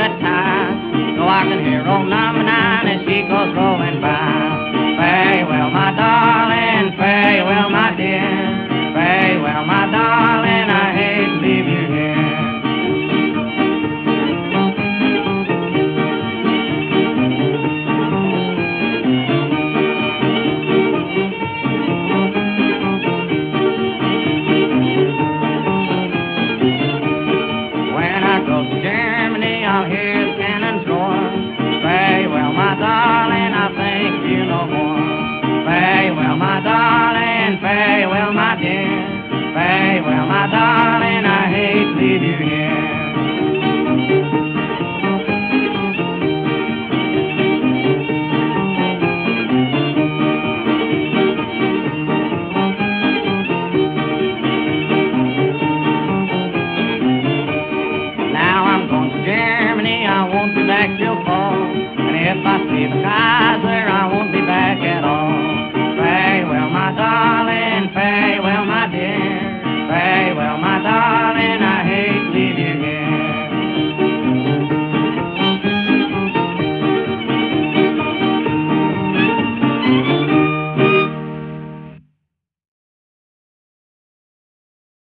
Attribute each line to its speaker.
Speaker 1: that tie, so I can hear old number 9 as she goes rolling by. Farewell, my darling, farewell, my dear. Farewell, my darling, I hate to leave you here. When I go to Germany, I'll hear cannons roar. Farewell, my darling, I think you no more. Farewell, my darling, farewell, my dear. Farewell, my darling, I hate to leave you here. Now I'm going to Germany, I won't be back till fall.